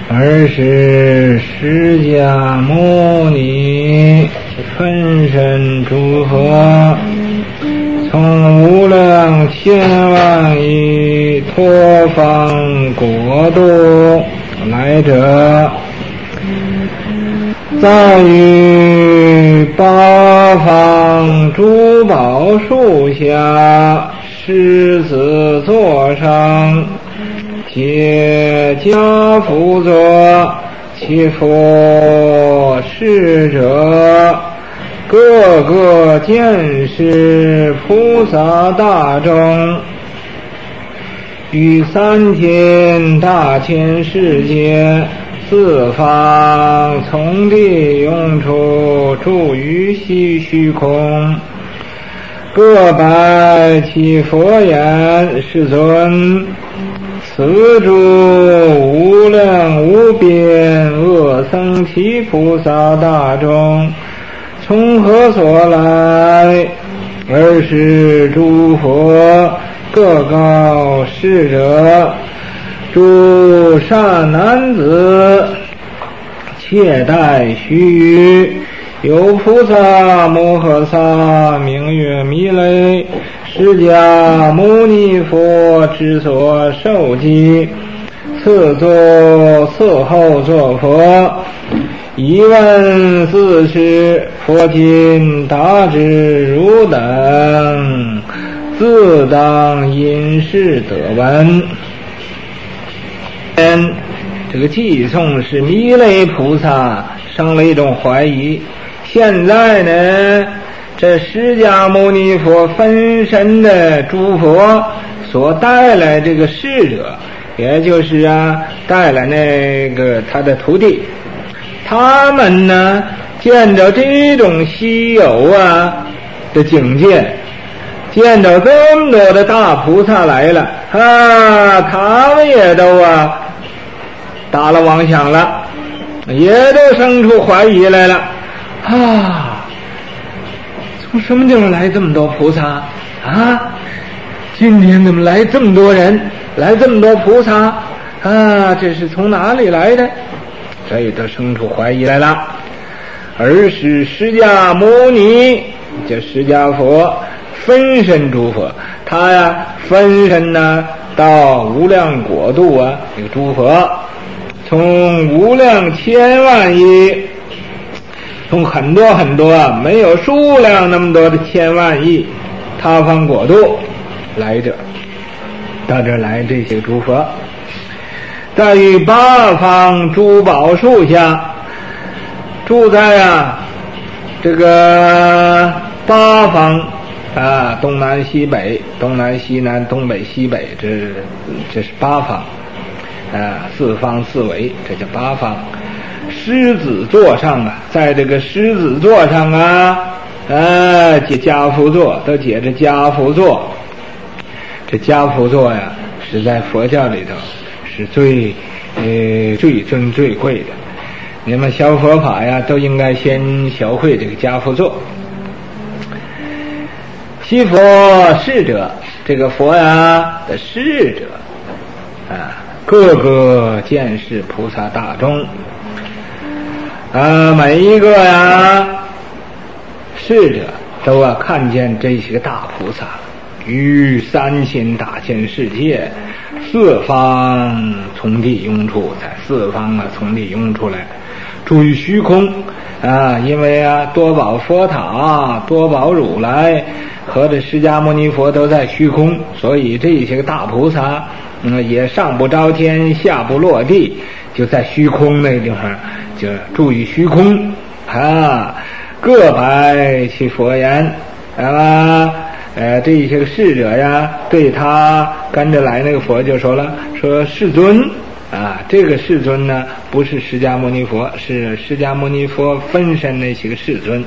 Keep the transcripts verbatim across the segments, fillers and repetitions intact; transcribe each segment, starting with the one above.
而是释迦牟尼分身诸佛，从无量千万亿托方国度来者，在于八方珠宝树下狮子座上，皆家辅佐其佛侍者，各个见识菩萨大众，于三天大千世界四方从地涌出，住于虚虚空，各拜其佛言：世尊，此诸无量无边恶僧祇菩萨大众，从何所来？而是诸佛各告世者：诸善男子，切待须臾，有菩萨摩诃萨名曰弥勒，释迦牟尼佛之所受记，次作次后作佛。疑问四时，佛今答之汝等，自当因事得闻。这个寄送是弥勒菩萨生了一种怀疑，现在呢，这释迦牟尼佛分身的诸佛所带来这个侍者，也就是啊带来那个他的徒弟，他们呢见着这种稀有啊的境界，见着这么多的大菩萨来了啊，他们也都啊打了妄想了，也都生出怀疑来了啊，从什么地方来这么多菩萨啊？今天怎么来这么多人，来这么多菩萨啊？这是从哪里来的？所以都生出怀疑来了。而是释迦牟尼，叫释迦佛分身诸佛，他呀分身呢到无量国度啊，这个诸佛从无量千万亿，从很多很多啊没有数量那么多的千万亿他方国度来者，到这来这些诸佛，在于八方珠宝树下，住在啊这个八方啊，东南西北，东南西南，东北西北，这这是八方啊，四方四维，这叫八方。狮子座上啊，在这个狮子座上啊，啊，解家辅座都解着家辅座。这家辅座呀，是在佛教里头是最呃最尊最贵的。你们学佛法呀，都应该先学会这个家辅座。其佛侍者，这个佛呀的侍者啊，各个见识菩萨大众啊，每一个呀侍者都啊看见这些个大菩萨于三千大千世界四方从地涌出，在四方啊从地涌出来，住于虚空啊，因为啊多宝佛塔、多宝如来和这释迦牟尼佛都在虚空，所以这些个大菩萨嗯也上不着天，下不落地，就在虚空那个地方就住于虚空啊，各拜其佛言啊。呃，这些个侍者呀，对他跟着来那个佛就说了，说世尊啊，这个世尊呢，不是释迦牟尼佛，是释迦牟尼佛分身那些个世尊。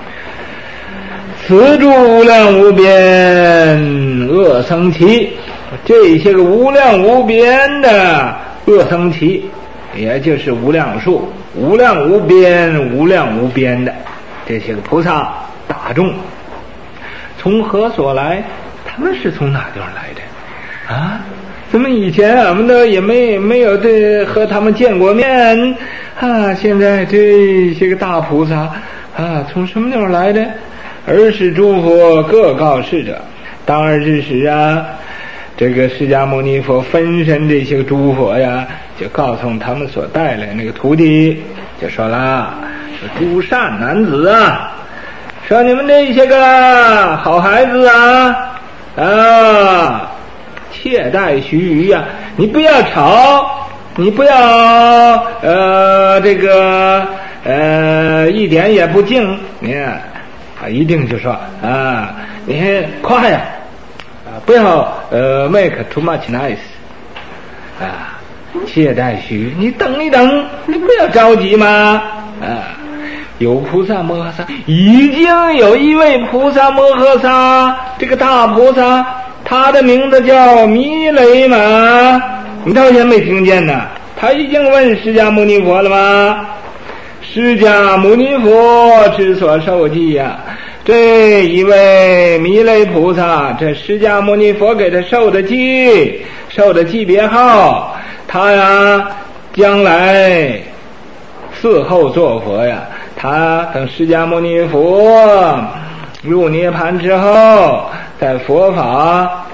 此诸无量无边恶僧祇，这些个无量无边的恶僧祇，也就是无量数、无量无边、无量无边的这些个菩萨大众。从何所来？他们是从哪地方来的啊？ 怎么以前俺们都也没没有对和他们见过面啊？现在这些个大菩萨啊，从什么地方来的？尔时诸佛各告逝者，当尔之时啊，这个释迦牟尼佛分身这些个诸佛呀，就告诉他们所带来那个徒弟，就说了：说诸善男子啊，说你们这些个好孩子啊啊！切待须臾呀，你不要吵，你不要呃这个呃一点也不静，你看啊一定就说啊你快呀啊不要呃 make too much noise 啊，切待须臾，你等一等，你不要着急嘛啊。有菩萨摩诃萨，已经有一位菩萨摩诃萨，这个大菩萨他的名字叫弥勒嘛，你到现在没听见呢？他已经问释迦牟尼佛了吗？释迦牟尼佛之所受记呀、啊，这一位弥勒菩萨，这释迦牟尼佛给他受的记，受的记别号，他呀将来嗣后做佛呀，他等释迦牟尼佛入涅盘之后，在佛法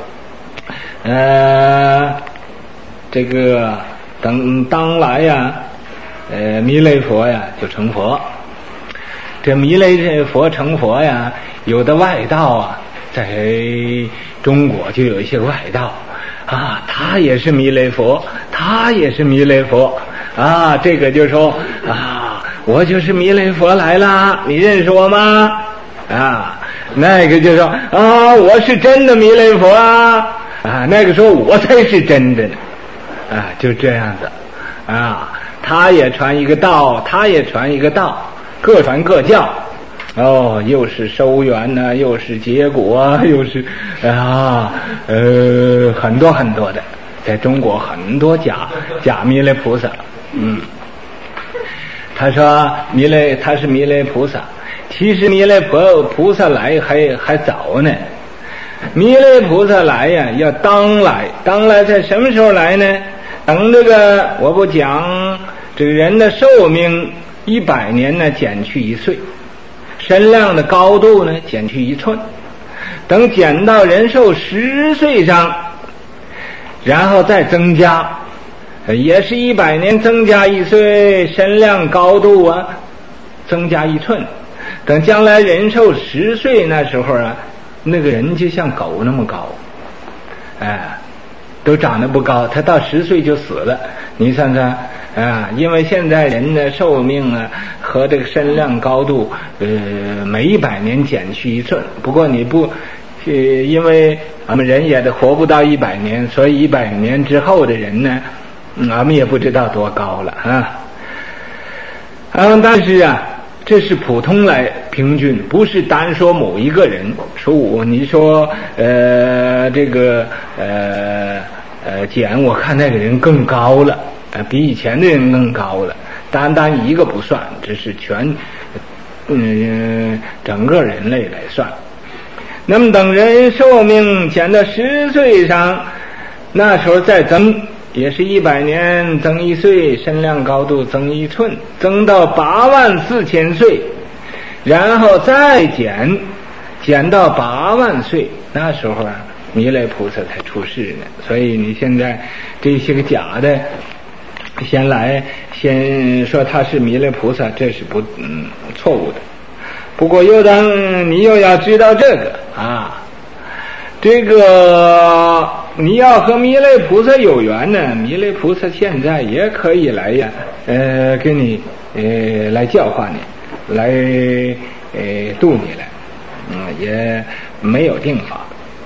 呃这个等当来呀呃弥勒佛呀就成佛。这弥勒佛成佛呀，有的外道啊，在中国就有一些外道啊，他也是弥勒佛，他也是弥勒佛啊，这个就说啊，我就是弥勒佛来了，你认识我吗？啊，那个就说啊，我是真的弥勒佛啊，啊，那个说我才是真的呢，啊，就这样子啊，他也传一个道，他也传一个道，各传各教。哦，又是收缘呢、啊，又是结果啊，又是啊呃很多很多的，在中国很多假假弥勒菩萨。嗯，他说弥勒他是弥勒菩萨，其实弥勒菩菩萨来还还早呢。弥勒菩萨来呀，要当来，当来在什么时候来呢？等这个我不讲，这个人的寿命一百年呢，减去一岁。身量的高度呢减去一寸，等减到人寿十岁上，然后再增加，也是一百年增加一岁，身量高度啊增加一寸，等将来人寿十岁那时候啊，那个人就像狗那么高，哎，都长得不高，他到十岁就死了。你算算啊，因为现在人的寿命啊和这个身量高度，呃，每一百年减去一寸。不过你不，呃，因为俺们人也得活不到一百年，所以一百年之后的人呢，嗯、俺们也不知道多高了啊。嗯，但是啊，这是普通来平均，不是单说某一个人。说我，你说呃，这个呃。呃，减我看那个人更高了，呃，比以前的人更高了。单单一个不算，只是全，嗯，整个人类来算。那么等人寿命减到十岁上，那时候再增，也是一百年增一岁，身量高度增一寸，增到八万四千岁，然后再减，减到八万岁，那时候啊。弥勒菩萨才出世呢，所以你现在这些个假的，先来先说他是弥勒菩萨，这是不嗯错误的。不过又当你又要知道这个啊，这个你要和弥勒菩萨有缘呢，弥勒菩萨现在也可以来呀，呃，给你呃来教化你，来呃度你来，嗯，也没有定法。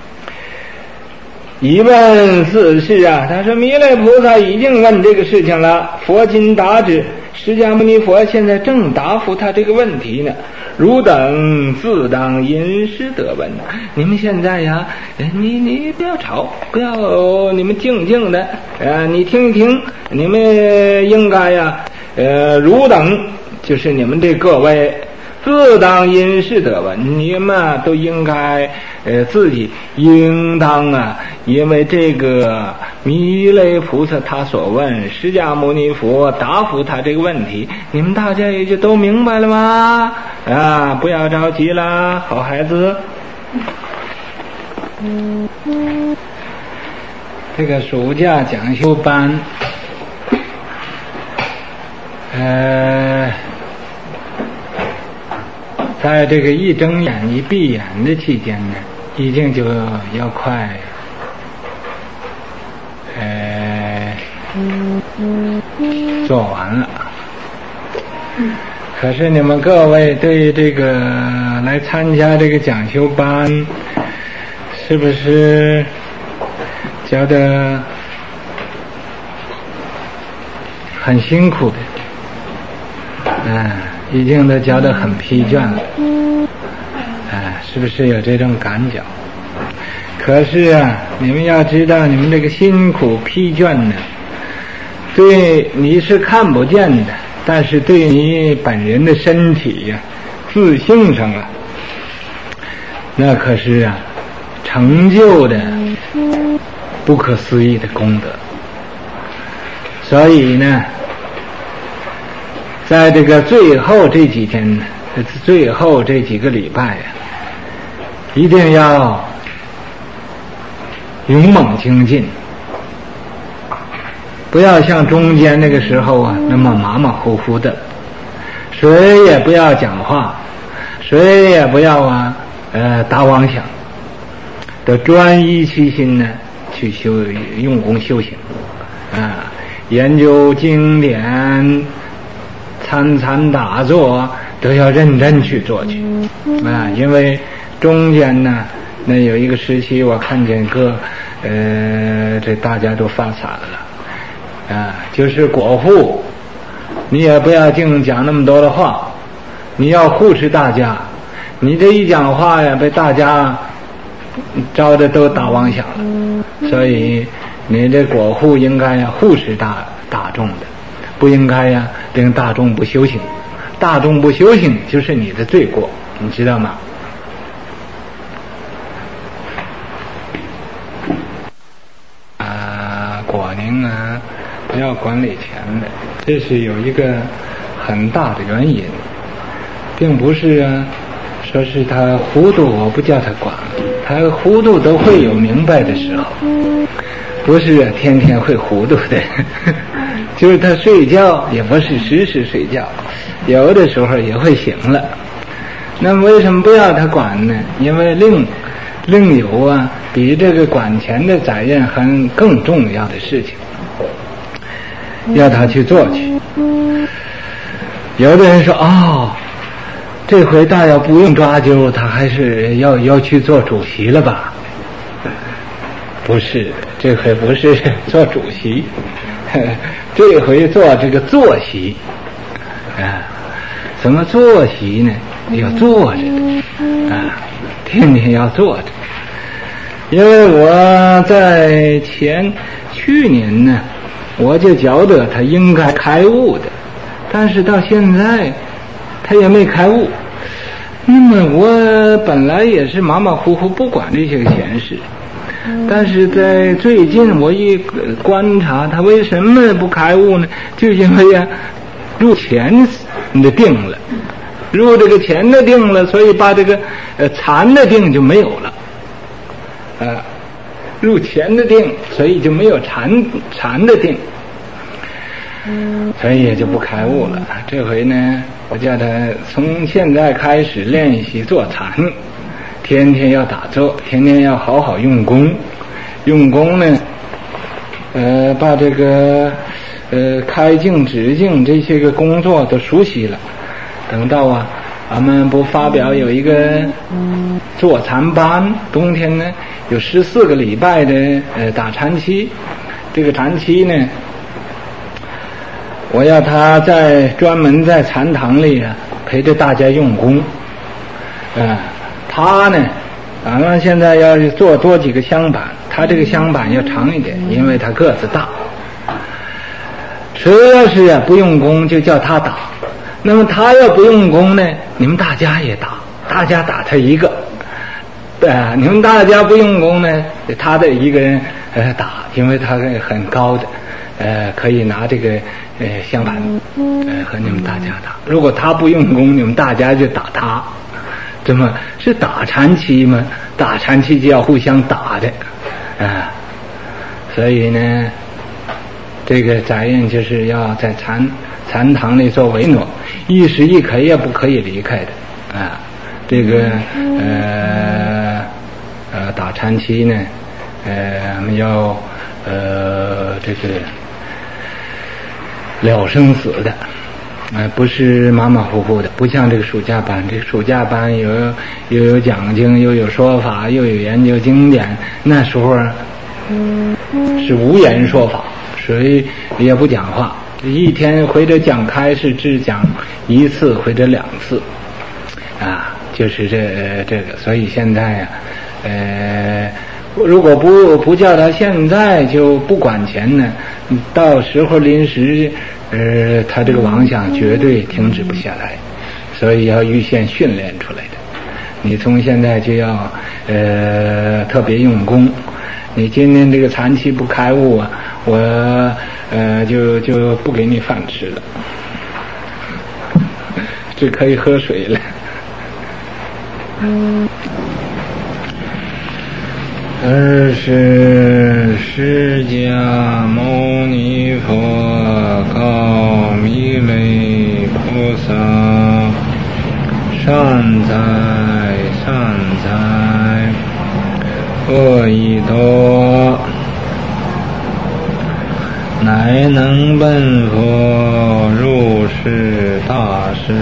一问四事啊，他说弥勒菩萨已经问这个事情了，佛今答之，释迦牟尼佛现在正答复他这个问题呢。汝等自当因师得闻，你们现在呀，你你不要吵，不要，你们静静的，呃，你听一听，你们应该呀，呃，汝等就是你们这各位自当因事得闻，你们都应该呃自己应当啊，因为这个弥勒菩萨他所问，释迦牟尼佛答复他这个问题，你们大家也就都明白了吗？啊，不要着急啦，好孩子。这个暑假讲修班，呃。在这个一睁眼一闭眼的期间呢，已经就要快呃做完了。可是你们各位对这个来参加这个讲修班，是不是觉得很辛苦的？嗯，已经都觉得很疲倦了，哎，是不是有这种感觉？可是啊，你们要知道，你们这个辛苦疲倦呢，对你是看不见的，但是对你本人的身体呀、啊、自性上啊，那可是啊，成就的不可思议的功德。所以呢，在这个最后这几天，最后这几个礼拜啊，一定要勇猛精进，不要像中间那个时候啊那么马马虎虎的，谁也不要讲话，谁也不要啊呃打妄想，得专一其心呢去修用功修行啊，研究经典，参参打坐都要认真去做去啊，因为中间呢，那有一个时期我看见个呃，这大家都发傻了啊，就是果腹，你也不要净讲那么多的话，你要护持大家，你这一讲话呀，被大家招的都打妄想了，所以你这果腹应该呀护持大大众的，不应该呀令大众不修行，大众不修行就是你的罪过，你知道吗？啊，果宁啊，不要管理钱的，这是有一个很大的原因，并不是啊，说是他糊涂，我不叫他管，他糊涂都会有明白的时候，不是啊，天天会糊涂的，就是他睡觉也不是时时睡觉，有的时候也会醒了。那么为什么不要他管呢？因为另另有啊比这个管钱的责任还更重要的事情，要他去做去。有的人说哦，这回大要不用抓阄，他还是要要去做主席了吧？不是，这回不是做主席，这回做这个坐席啊。怎么坐席呢？要坐着的啊，天天要坐着。因为我在前去年呢，我就觉得他应该开悟的，但是到现在他也没开悟。那么我本来也是马马虎虎不管这些个闲事，但是在最近我一观察他为什么不开悟呢？就因为呀入钱的定了，入这个钱的定了，所以把这个呃禅的定就没有了。啊，入钱的定，所以就没有禅禅的定，所以也就不开悟了。这回呢，我叫他从现在开始练习坐禅，天天要打坐，天天要好好用功。用功呢，呃，把这个呃开静止静这些个工作都熟悉了。等到啊，俺们不发表有一个坐禅班，冬天呢有十四个礼拜的呃打禅期，这个禅期呢，我要他在专门在禅堂里啊陪着大家用功，啊、呃，他呢，俺们现在要做多几个香板，他这个香板要长一点，因为他个子大。谁要是啊不用功，就叫他打， 那么他要不用功呢，你们大家也打，大家打他一个。对啊，你们大家不用功呢，他的一个人呃打，因为他是很高的，呃，可以拿这个呃香板呃和你们大家打。如果他不用功，你们大家就打他。这么是打禅期吗？打禅期就要互相打的啊，所以呢，这个载印就是要在禅禅堂里做维诺，一时一刻也不可以离开的啊。这个呃呃打禅期呢，呃要呃这个了生死的。呃，不是马马虎虎的，不像这个暑假班。这个暑假班有又有讲经，又有说法，又有研究经典。那时候是无言说法，所以也不讲话。一天或者讲开是只讲一次或者两次，啊，就是这这个。所以现在呀、啊，呃，如果不不叫他现在就不管钱呢，到时候临时。呃，他这个妄想绝对停止不下来，所以要预先训练出来的。你从现在就要呃特别用功。你今天这个禅期不开悟啊，我呃就就不给你饭吃了，只可以喝水了。嗯。二是释迦牟尼佛告弥勒菩萨：善哉善哉，阿逸多，乃能奔佛入世大师。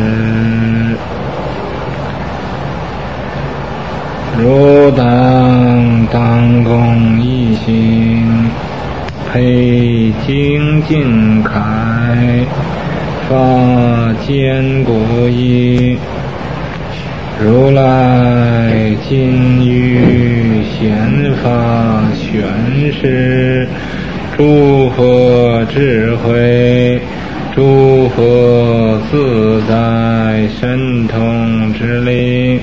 汝等当共一心，配精进开，发坚固义。如来今于显法宣示，诸佛智慧，诸佛自在神通之力。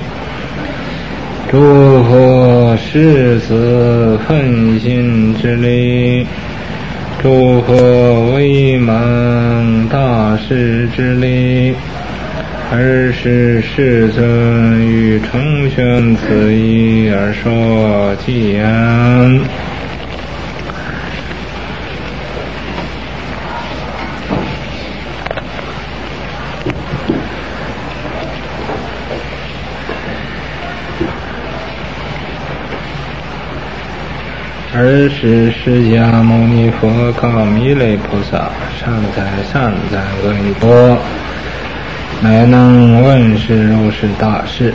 诸佛誓死奋心之力，诸佛威猛大士之力，尔时世尊于重宣此义而说偈。尔时释迦牟尼佛告弥勒菩萨：善哉善哉，阿逸多，乃能问世如是大事。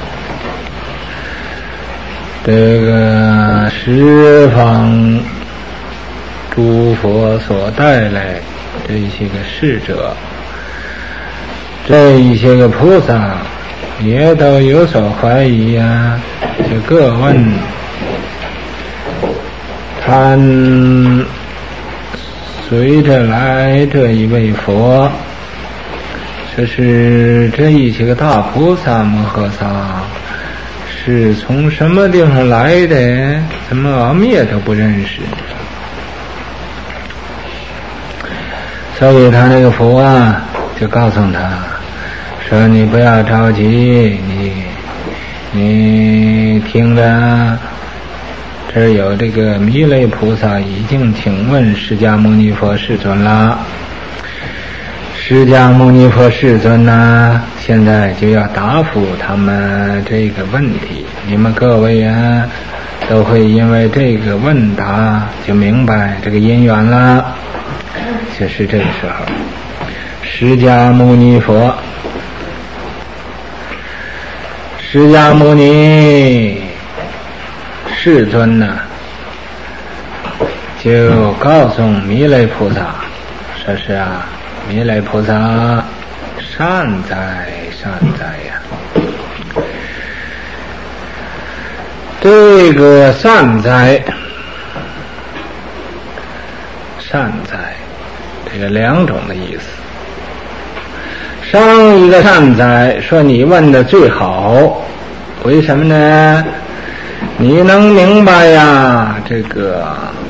这个十方诸佛所带来这一些个侍者，这一些个菩萨也都有所怀疑呀、啊，就各问他随着来这一位佛，这是这一些个大菩萨摩诃萨是从什么地方来的？怎么阿弥都不认识？所以他那个佛啊，就告诉他说：“你不要着急，你你听着。”这有这个弥勒菩萨已经请问释迦牟尼佛世尊了，释迦牟尼佛世尊呢，现在就要答复他们这个问题。你们各位啊，都会因为这个问答就明白这个因缘了。就是这个时候，释迦牟尼佛，释迦牟尼世尊呢，就告诉弥勒菩萨，说是啊，弥勒菩萨善哉善哉呀。这个善哉，善哉，这个两种的意思。 上一个善哉说你问的最好，为什么呢？你能明白呀，这个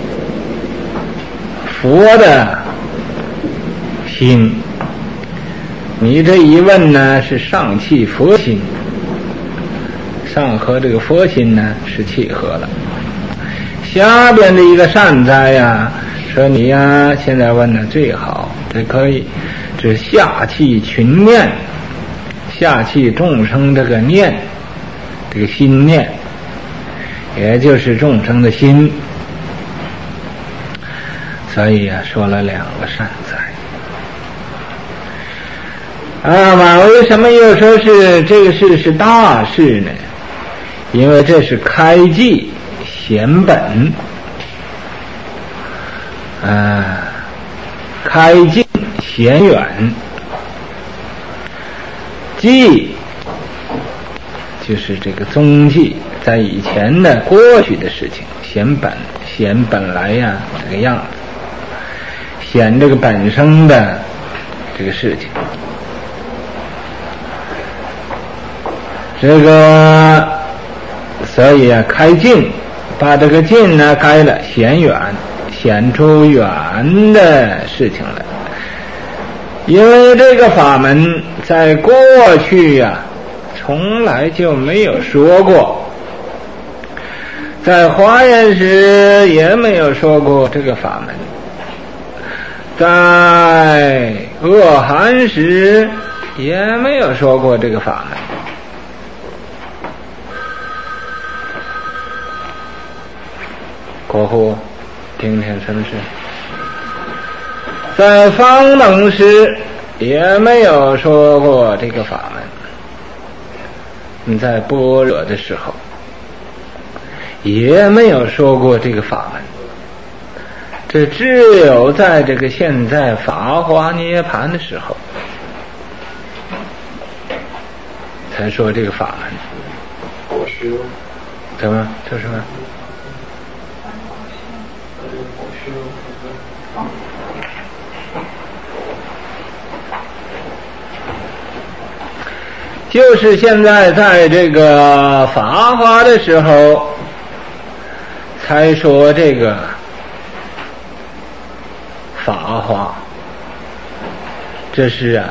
佛的心，你这一问呢是上契佛心，上和这个佛心呢是契合了。下边的一个善哉呀，说你呀现在问的最好，这可以，这下契群念，下契众生这个念，这个心念，也就是众生的心，所以啊说了两个善哉。啊嘛，为什么又说是这个事是大事呢？因为这是开记显本，啊，开进显远，记就是这个踪迹，在以前的过去的事情，显本显本来呀这个样子，显这个本身的这个事情。这个所以啊开进，把这个进呢改了显远，显出远的事情来。因为这个法门在过去呀、啊、从来就没有说过，在华严时也没有说过这个法门，在恶寒时也没有说过这个法门。过户听听什么事？在方等时也没有说过这个法门，你在般若的时候也没有说过这个法门，这只有在这个现在法华涅盘的时候才说这个法门。怎么这是什么？就是现在在这个法华的时候才说这个法华，这是啊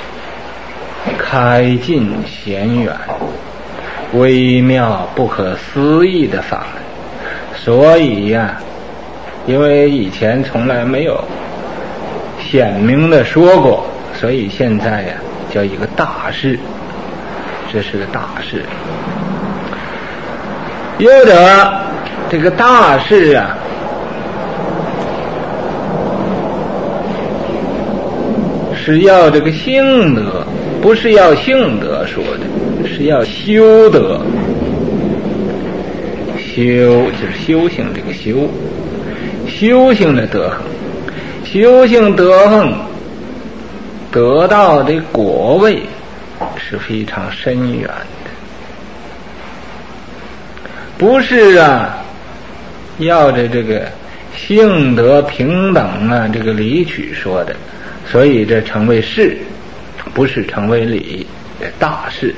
开进显远，微妙不可思议的法门。所以呀、啊，因为以前从来没有显明的说过，所以现在呀、啊、叫一个大事，这是个大事。有的这个大事啊，是要这个性德，不是要性德说的，是要修德。修就是修行，这个修修行的德行，修行德行得到的果位是非常深远的，不是啊要着这个性德平等啊这个理取说的，所以这成为事，不是成为理，大事。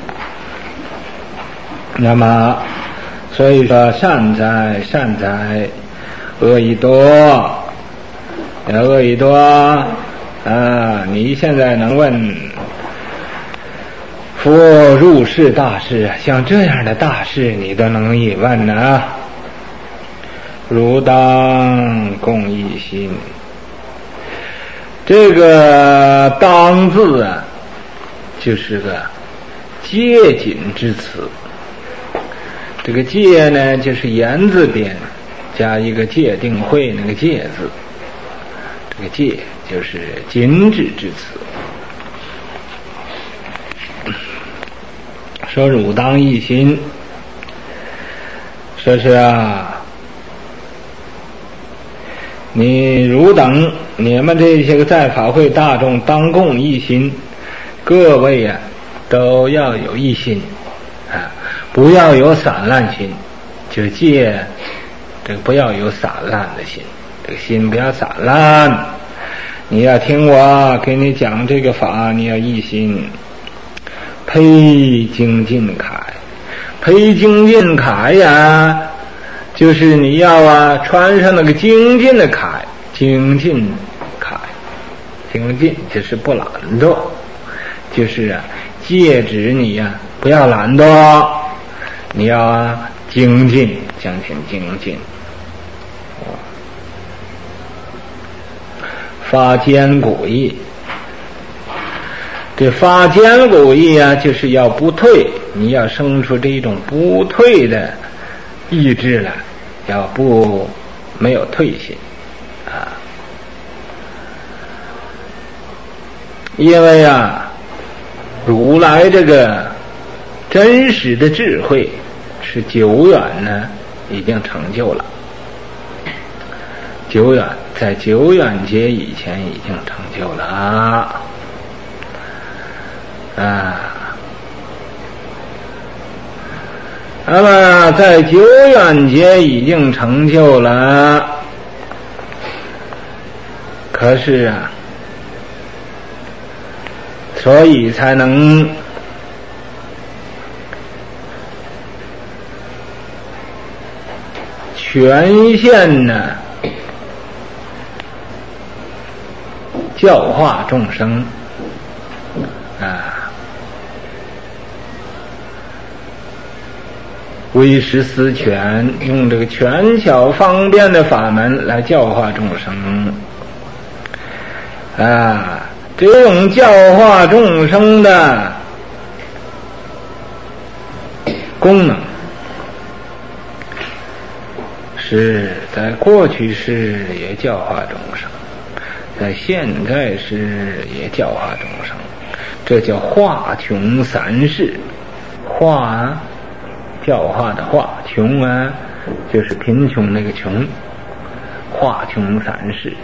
那么所以说善哉善哉，恶意多，恶意多啊！你现在能问佛入世大事，像这样的大事你都能一问呢？汝当共一心。这个当字啊，就是个戒谨之词。这个戒呢，就是言字边加一个戒定慧那个戒字，这个戒就是禁止之词。说汝当一心，说是啊，你汝等你们这些个在法会大众当共一心，各位啊都要有一心啊，不要有散乱心，就戒这个不要有散乱的心，这个心不要散乱。 你要听我给你讲这个法，你要一心培精进楷。培精进楷呀，就是你要啊穿上那个精进的铠，精进铠，精进就是不懒惰，就是啊戒止你呀、啊、不要懒惰，你要啊精进，将心精进。发坚固意，这发坚固意啊，就是要不退，你要生出这种不退的意志来，要不没有退心啊。因为啊，如来这个真实的智慧是久远呢，已经成就了。久远在久远劫以前已经成就了啊，啊，那么在久远劫已经成就了，可是啊，所以才能全现呢教化众生啊，为师思权，用这个权巧方便的法门来教化众生啊，这种教化众生的功能是在过去世也教化众生，在现在世也教化众生，这叫化穷三世。化啊，教化的化；穷啊，就是贫穷那个穷。化穷三世，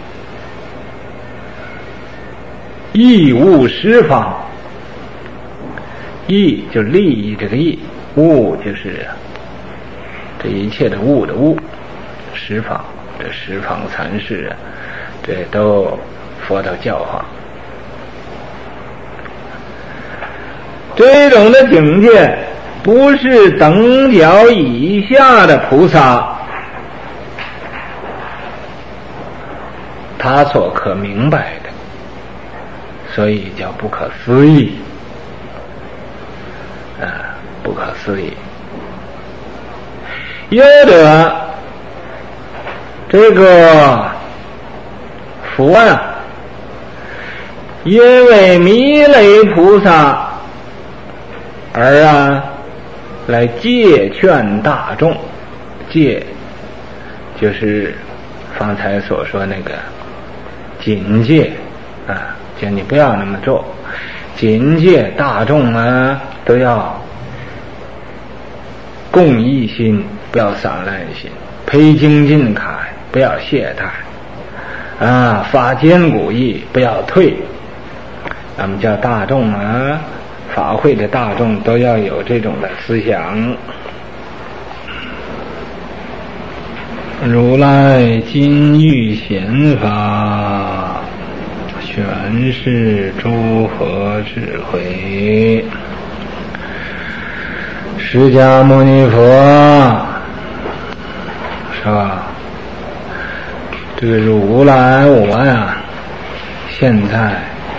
义务十方。义就利益这个义，物就是这一切的物的物。十方，这十方三世啊，这都佛都教化。这种的境界不是等角以下的菩萨他所可明白的，所以叫不可思议啊，不可思议。有的这个佛啊，因为弥勒菩萨而啊来戒劝大众，戒就是方才所说那个警戒啊，叫你不要那么做，警戒大众啊都要共一心，不要散乱心，培精进铠，不要懈怠啊，发坚固意，不要退。那么叫大众啊，法会的大众都要有这种的思想。如来今欲显法，宣示诸佛智慧。释迦牟尼佛是吧？这个如来我呀，现在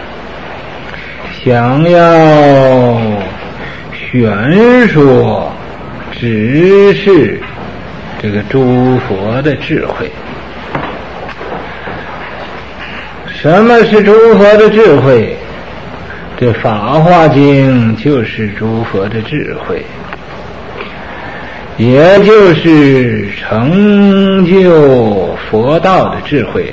想要宣说指示这个诸佛的智慧。什么是诸佛的智慧？这《法华经》就是诸佛的智慧，也就是成就佛道的智慧。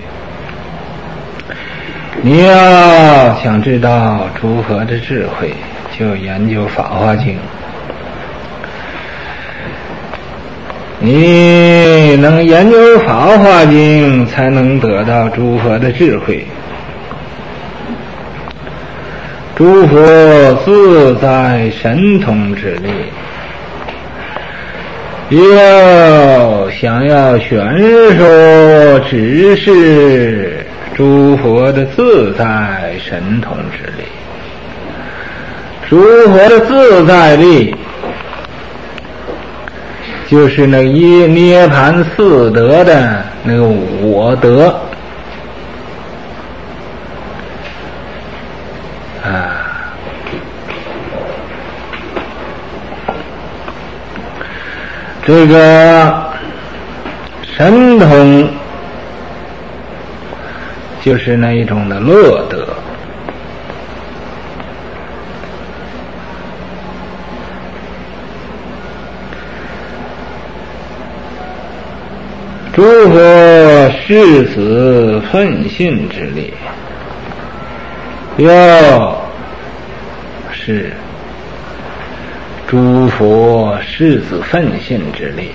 你要想知道诸佛的智慧，就研究《法华经》。你能研究《法华经》，才能得到诸佛的智慧。诸佛自在神通之力，要想要宣说指示诸佛的自在神通之力。诸佛的自在力就是那一涅盘四德的那个我德啊，这个神通就是那一种的乐德。诸佛誓子奋信之力，又是诸佛誓子奋信之力。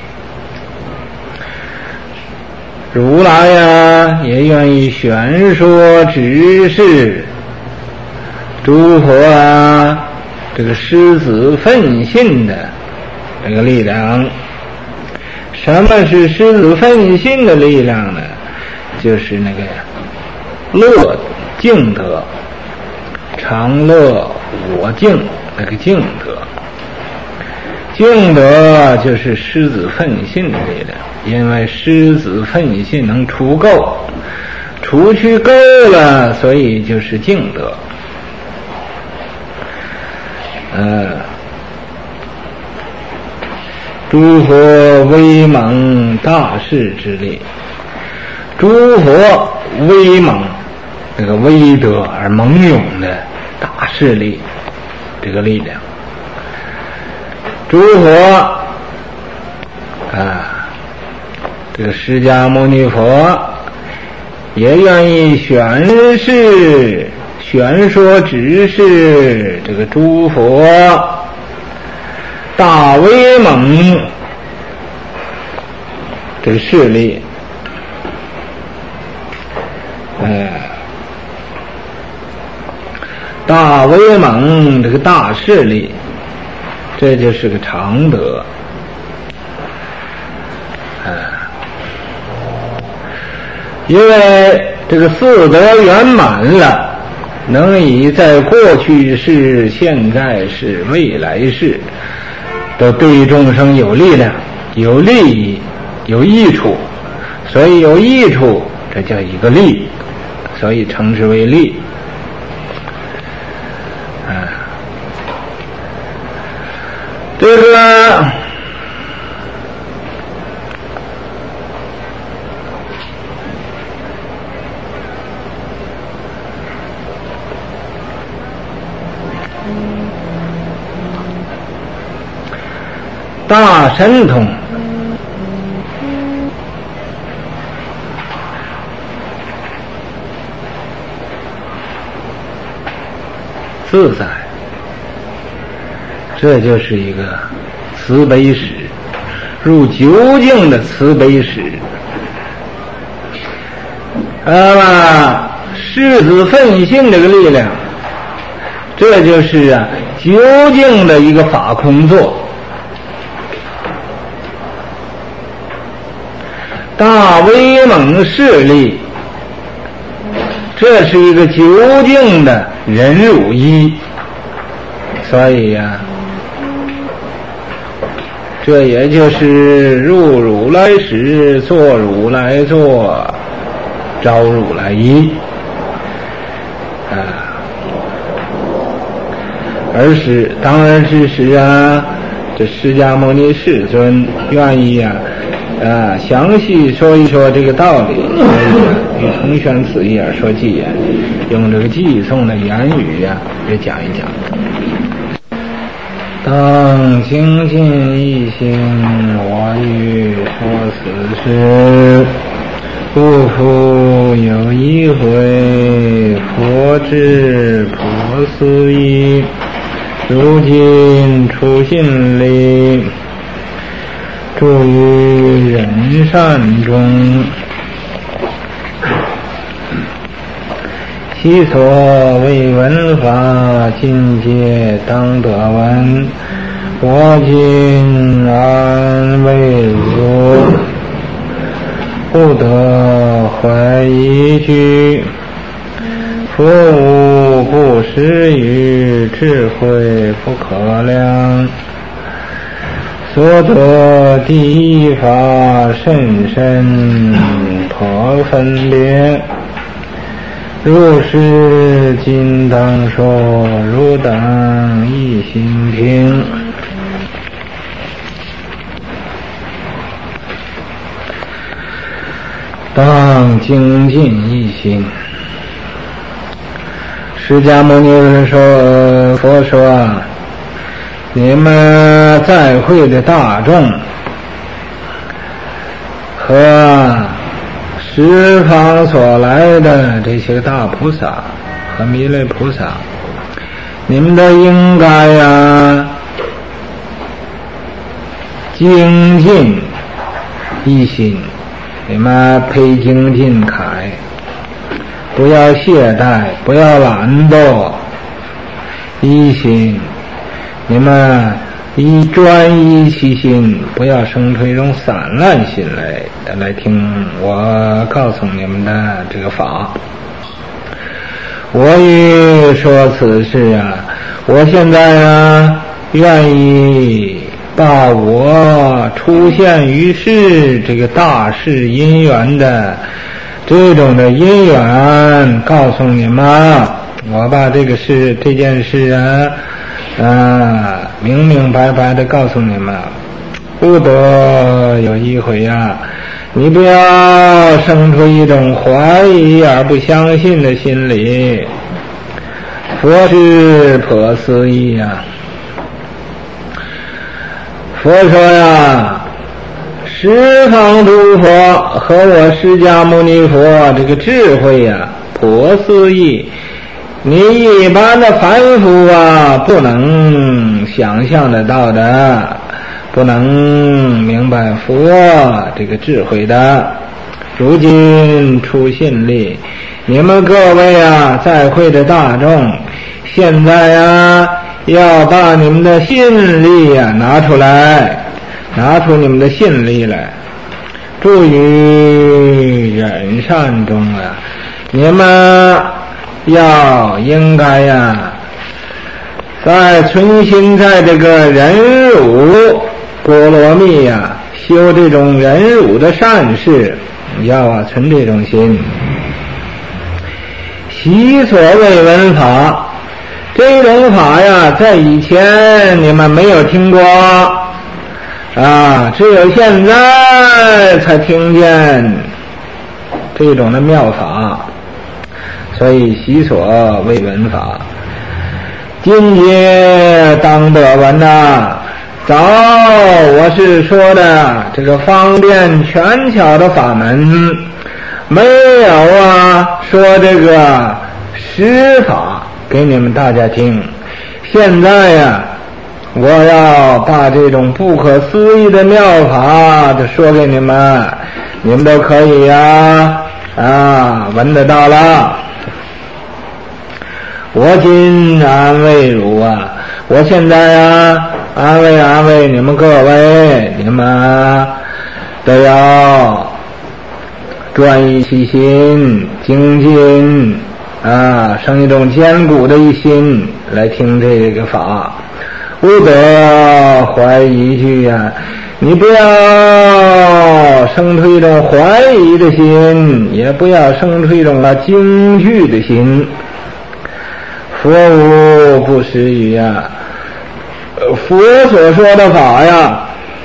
如来呀，也愿意宣说指示诸佛啊，这个誓子奋信的这个力量。什么是誓子奋信的力量呢？就是那个乐净德，常乐我净，那个净德。净德就是狮子奋信的力量，因为狮子奋信能除垢，除去垢了，所以就是净德。呃，诸佛威猛大势之力，诸佛威猛，这个威德而猛勇的大势力，这个力量。诸佛啊，这个释迦牟尼佛也愿意宣示、宣说、指示这个诸佛大威猛这个势力，哎，大威猛这个大势力。这就是个常德，啊，因为这个四德圆满了，能以在过去世、现在世、未来世都对众生有力量、有利益、有益处，所以有益处，这叫一个利，所以称之为利。这个大神通自在，这就是一个慈悲使，入究竟的慈悲使。啊，誓子奋信这个力量，这就是啊究竟的一个法空座。大威猛势力，这是一个究竟的忍辱一。所以呀、啊，这也就是入如来时，坐如来坐，招如来依啊。而是当然是使啊，这释迦牟尼世尊愿意啊啊详细说一说这个道理，所以啊与同宣此意而说偈言，用这个偈颂的言语呀、啊、也讲一讲。当精进一心，我欲说此事，不复有一回，佛知婆思议，如今出信力，住于人善中，其所谓闻法，尽皆当得闻。我今安为足，不得怀疑句，佛无不施于智慧不可量，所得第一法甚深颇分别，如是今当说，汝当一心听。当精进一心。释迦牟尼说，佛说啊，你们在会的大众和十方所来的这些大菩萨和弥勒菩萨，你们都应该呀、啊、精进一心，你们培精进楷，不要懈怠，不要懒惰，一心，你们以专一其心，不要生出一种散乱心来来听我告诉你们的这个法。我欲说此事啊，我现在啊愿意把我出现于世这个大事因缘的这种的因缘告诉你们，我把这个事这件事啊啊明明白白的告诉你们，不得有一回啊你不要生出一种怀疑而不相信的心理。佛是颇思议啊，佛说呀，十方诸佛和我释迦牟尼佛这个智慧呀颇思议，你一般的凡夫啊不能想象得到的，不能明白佛这个智慧的。如今出信力，你们各位啊在会的大众，现在啊要把你们的信力啊拿出来，拿出你们的信力来。注于忍善中啊，你们要应该呀在存心在这个忍辱波罗蜜呀修这种忍辱的善事，要啊存这种心。习所谓闻法，这种法呀在以前你们没有听过啊，只有现在才听见这种的妙法，所以习所谓闻法。今节当得闻呐，早我是说的这个方便权巧的法门，没有啊说这个实法给你们大家听。现在呀我要把这种不可思议的妙法就说给你们，你们都可以呀啊闻得到了。我今安慰汝啊，我现在啊安慰安慰你们各位，你们都要专一其心，精进啊，生一种坚固的一心来听这个法，不得怀疑句啊，你不要生出一种怀疑的心，也不要生出一种啊惊惧的心。佛无不施于啊，佛所说的法呀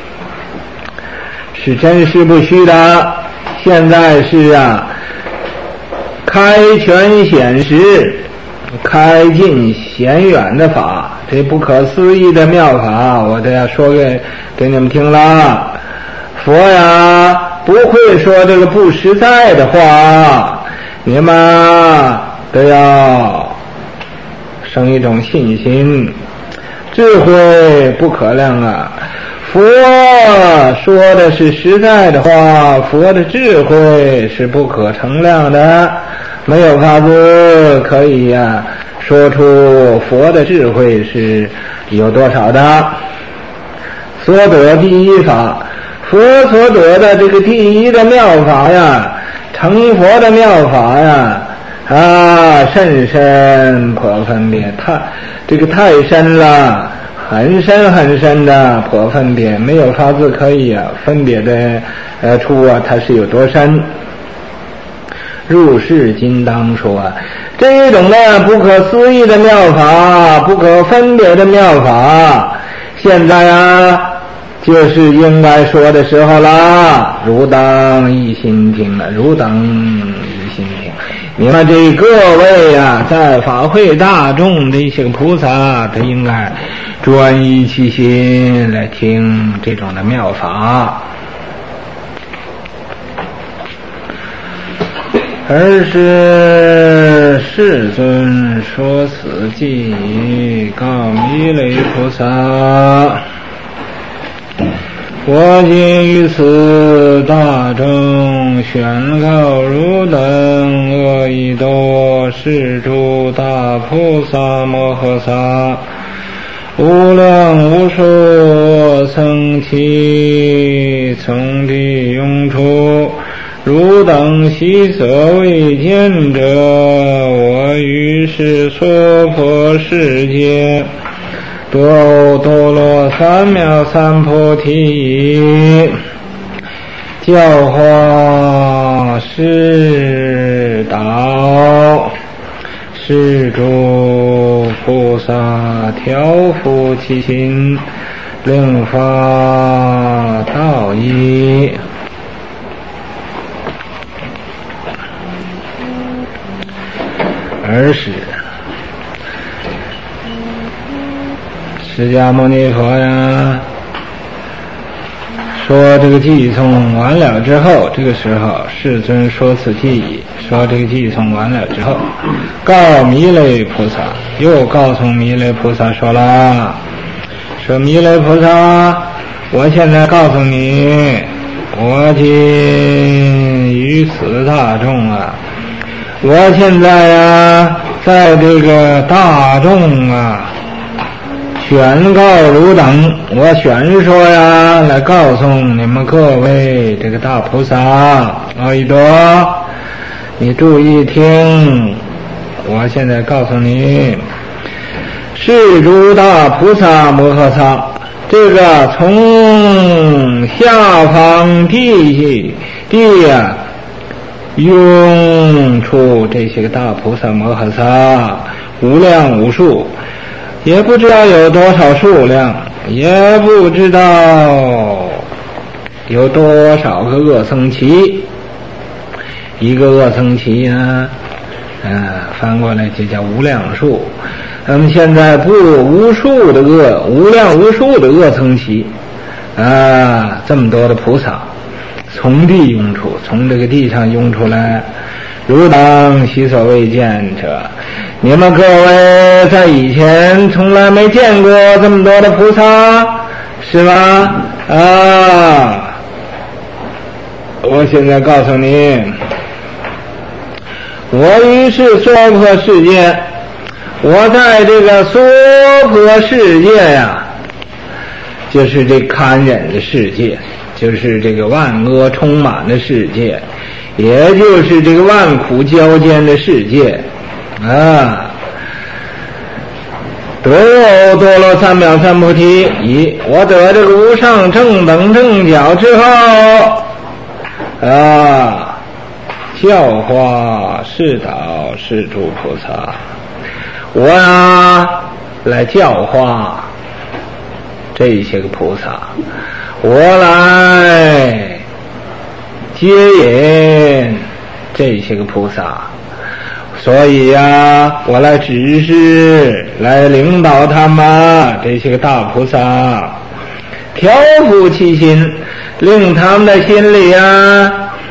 是真实不虚的，现在是啊开权显实，开尽显远的法，这不可思议的妙法我都要说给给你们听了。佛呀不会说这个不实在的话，你们都要生一种信心。智慧不可量啊，佛说的是实在的话，佛的智慧是不可称量的，没有法子可以呀、啊、说出佛的智慧是有多少的。所得第一法，佛所得的这个第一的妙法呀， 成佛的妙法呀，啊，甚深颇分别，太这个太深了，很深很深的颇分别，没有法子可以啊分别的呃出啊，它是有多深。入世今当说啊，这种的不可思议的妙法，不可分别的妙法，现在啊就是应该说的时候啦，汝当一心听了，汝当一心听。你们这各位啊，在法会大众的一些菩萨，他应该专一其心来听这种的妙法。而是世尊说此偈语，告弥勒菩萨：我今于此大众宣告汝等阿逸多是诸大菩萨摩诃萨，无量无数僧祇从地涌出，汝等悉所未见者，我于是娑婆世界多多罗三藐三菩提，教化示导，是诸菩萨调伏其心，令发道义。而是释迦牟尼佛呀，说这个偈颂完了之后，这个时候世尊说此偈，说这个偈颂完了之后，告弥勒菩萨，又告诉弥勒菩萨说了，说弥勒菩萨，我现在告诉你，我今于此大众啊，我现在呀，在这个大众啊，宣告汝等，我宣说呀，来告诉你们各位这个大菩萨阿逸多，你注意听，我现在告诉你，是诸大菩萨摩诃萨，这个从下方地地呀、啊涌出这些个大菩萨摩诃萨，无量无数，也不知道有多少数量，也不知道有多少个恶僧祇。一个恶僧祇呢，呃，翻过来就叫无量数。那么现在不无数的恶，无量无数的恶僧祇啊，这么多的菩萨。从地涌出，从这个地上涌出来，汝等悉所未见者，你们各位在以前从来没见过这么多的菩萨，是吗？啊！我现在告诉你，我于是娑婆世界，我在这个娑婆世界呀，就是这堪忍的世界。就是这个万恶充满的世界，也就是这个万苦交煎的世界啊！得有多罗三藐三菩提，以我得这个无上正等正觉之后啊，教化示导是诸菩萨，我呀来教化这些个菩萨，我来接引这些个菩萨，所以呀、啊，我来指示，来领导他们这些个大菩萨，调伏其心，令他们的心里啊，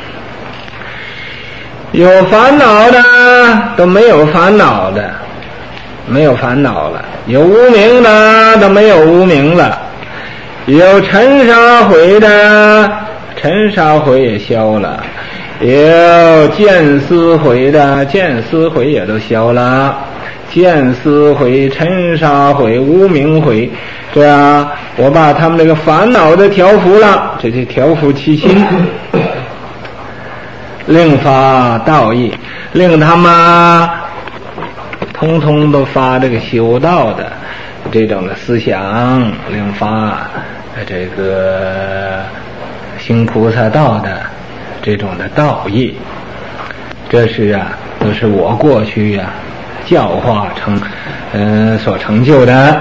有烦恼的都没有烦恼的，没有烦恼了；有无明的都没有无明了。有尘沙毁的，尘沙毁也消了；有见思毁的，见思毁也都消了。见思毁、尘沙毁、无明毁，这样我把他们这个烦恼的调伏了，这就调伏其心。 令发道义，令他们通通都发这个修道的这种的思想，令发这个行菩萨道的这种的道义。这是啊，都是我过去啊教化成呃所成就的。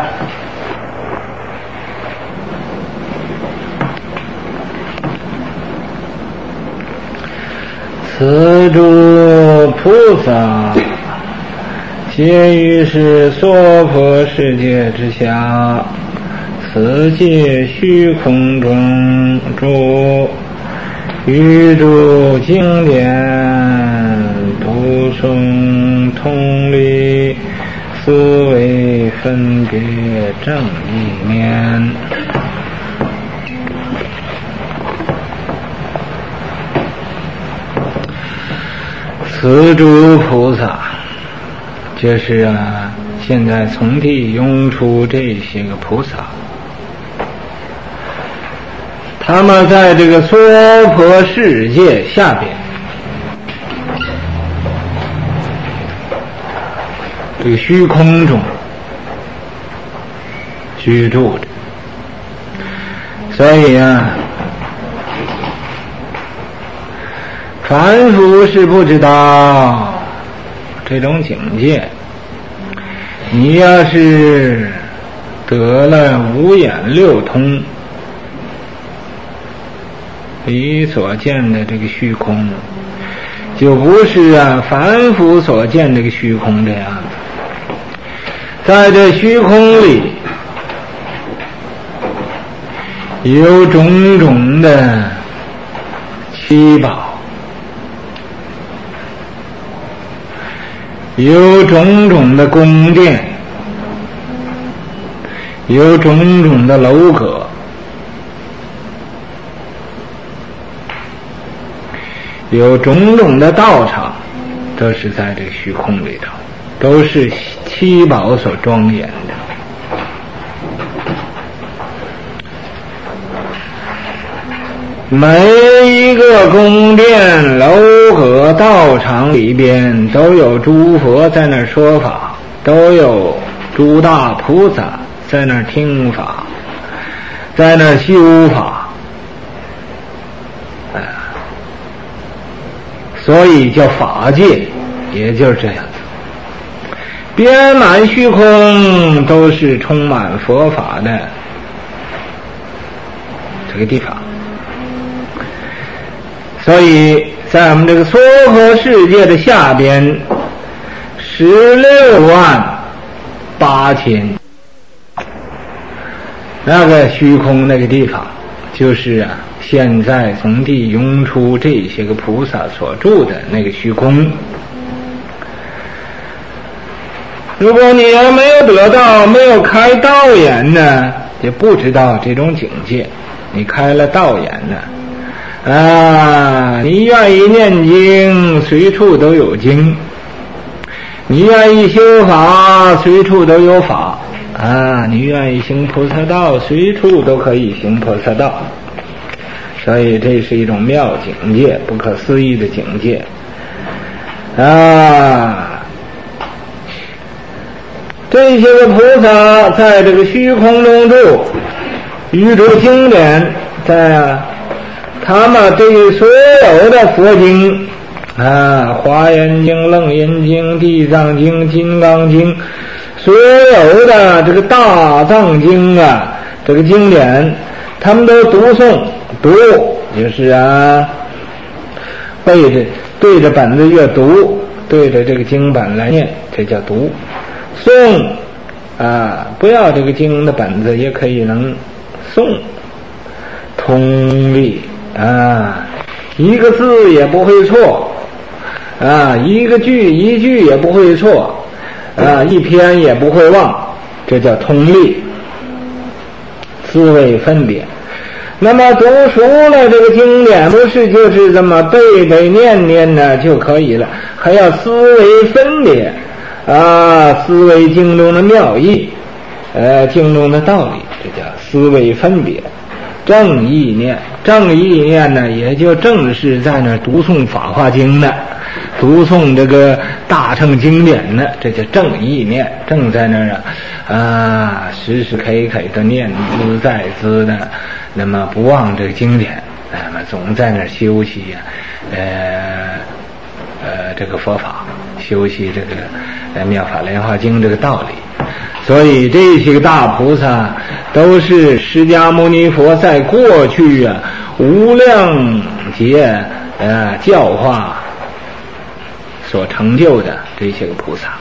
此诸菩萨皆于是娑婆世界之下，此界虚空中住，于诸经典读诵通理，思维分别正意念。此诸菩萨就是啊，现在从地涌出这些个菩萨，他们在这个娑婆世界下边，这个虚空中居住着，所以啊，凡夫是不知道这种境界。你要是得了五眼六通，你所见的这个虚空，就不是啊凡夫所见这个虚空这样子。在这虚空里，有种种的七宝，有种种的宫殿，有种种的楼阁，有种种的道场，都是在这个虚空里头，都是七宝所庄严的。每一个宫殿楼阁道场里边都有诸佛在那儿说法，都有诸大菩萨在那儿听法，在那儿修法，啊，所以叫法界，也就是这样子。遍满虚空都是充满佛法的这个地方。所以在我们这个娑婆世界的下边，十六万八千，那个虚空那个地方，就是啊，现在从地涌出这些个菩萨所住的那个虚空。如果你还没有得到，没有开道眼呢，就不知道这种境界。你开了道眼呢，啊，你愿意念经，随处都有经；你愿意修法，随处都有法。啊，你愿意行菩萨道，随处都可以行菩萨道。所以这是一种妙境界，不可思议的境界。啊，这些个菩萨在这个虚空中住，宇宙经典在他们对所有的佛经啊，华严经、楞严经、地藏经、金刚经，所有的这个大藏经啊，这个经典他们都读诵，读就是啊背着对着本子阅读，对着这个经本来念，这叫读。诵啊，不要这个经的本子也可以能诵，通力啊，一个字也不会错啊，一个句一句也不会错啊，一篇也不会忘，这叫通力，思维分别。那么读熟了这个经典，不是就是这么背背念念呢就可以了，还要思维分别啊，思维经中的妙义，呃，经中的道理，这叫思维分别。 正意念，正意念呢，也就正是在那读诵《法华经》呢，读诵这个大乘经典呢，这叫正意念，正在那儿啊，啊，时时刻刻的念兹在兹的，那么不忘这个经典，那么总在那儿修习呀、啊，呃呃，这个佛法，修习这个呃《妙法莲华经》这个道理。所以这些个大菩萨都是释迦牟尼佛在过去啊无量劫呃教化所成就的这些个菩萨。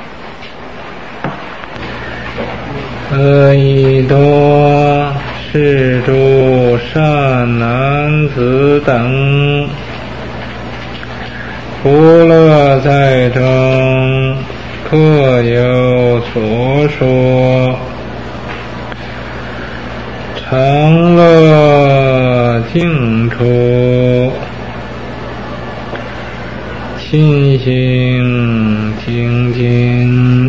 阿逸多是诸善男子等，不乐在中，各有所说，常乐净处，心性精进，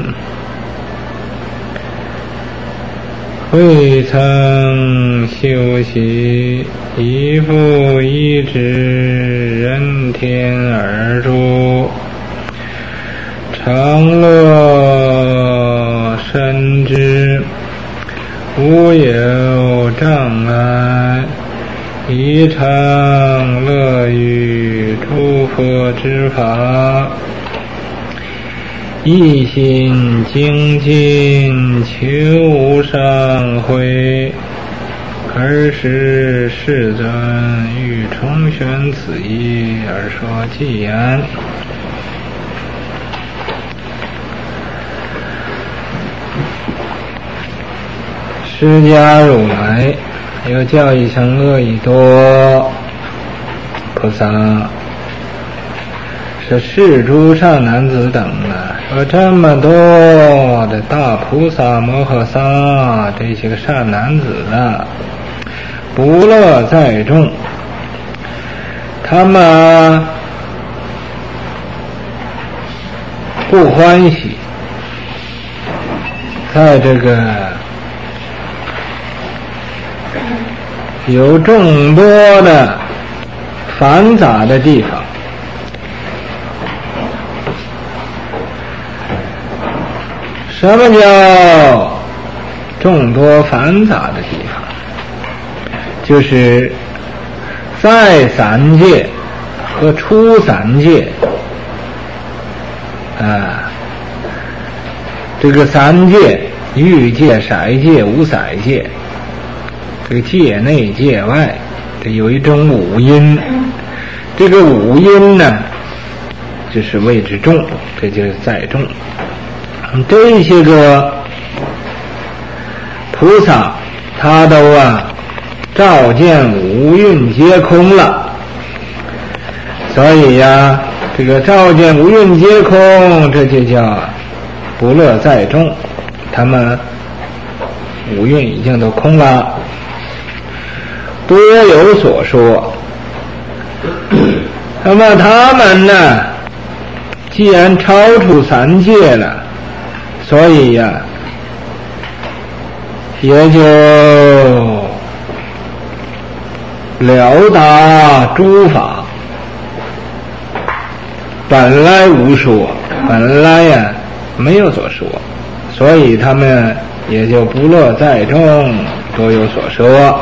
未曾修习，一复一指，人天而住，常乐深知，无有障碍，一常乐于诸佛之法，一心精进，求无上慧，尔时世尊欲重宣此义而说偈言：释迦如来又叫一声阿逸多菩萨，说是诸善男子等啊，说这么多的大菩萨摩诃萨这些个善男子啊，不乐在众，他们不欢喜在这个有众多的繁杂的地方。什么叫众多繁杂的地方？就是在三界和出三界啊，这个三界，欲界、色界、无色界，这个界内界外，这有一种五音，这个五音呢就是谓之众，这就是在众。这些个菩萨他都啊照见五蕴皆空了，所以呀、啊、这个照见五蕴皆空，这就叫不乐在众，他们五蕴已经都空了，多有所说。那么他们呢既然超出三界了，所以呀、啊、也就了达诸法本来无说，本来呀、啊、没有所说，所以他们也就不乐在众，多有所说，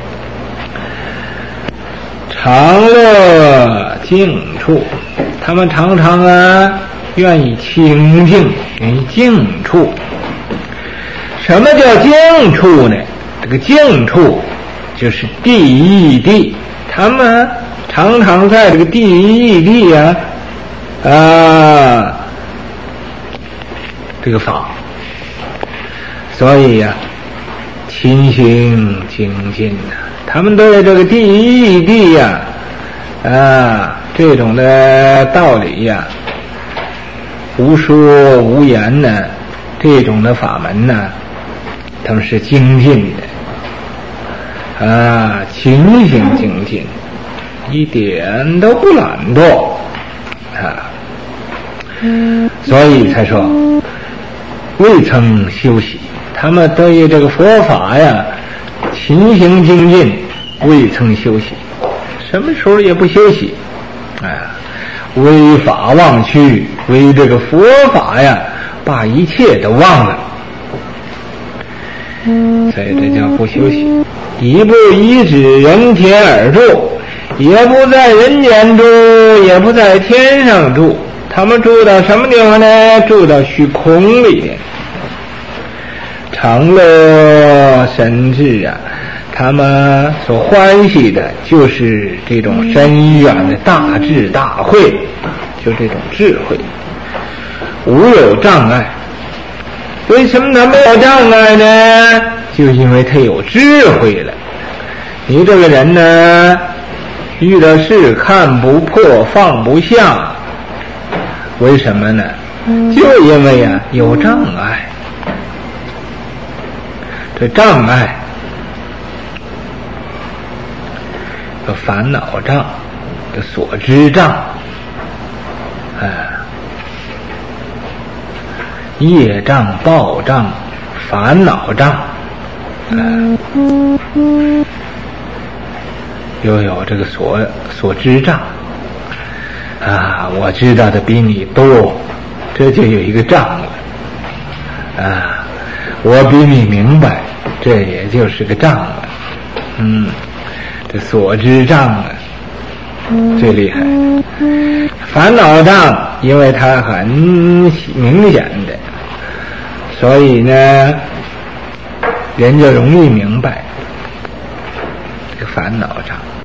常乐静处，他们常常啊愿意清净，愿意静处。什么叫静处呢？这个静处就是第一义谛，他们常常在这个第一义谛啊啊这个法，所以呀、啊、勤行精进呐、啊，他们对这个第一义谛呀啊这种的道理呀、啊无说无言呢，这种的法门呢，他们是精进的啊，勤行精进，一点都不懒惰啊，所以才说未曾修习，他们对于这个佛法呀勤行精进，未曾休息，什么时候也不休息，哎，为法忘去，为这个佛法呀，把一切都忘了，所以这叫不休息。一步一指，人天而住，也不在人间住，也不在天上住，他们住到什么地方呢？住到虚空里面。常乐神智啊，他们所欢喜的就是这种深远的大智大慧，就这种智慧，无有障碍。为什么他没有障碍呢？就因为他有智慧了。你这个人呢，遇到事看不破放不下，为什么呢？就因为啊有障碍。这障碍有烦恼障，有所知障，啊，业障、报障、烦恼障，啊，又有这个所所知障，啊，我知道的比你多，这就有一个障了，啊，我比你明白，这也就是个障了，嗯，这所知障啊，最厉害。烦恼障，因为它很明显的，所以呢，人就容易明白这个烦恼障。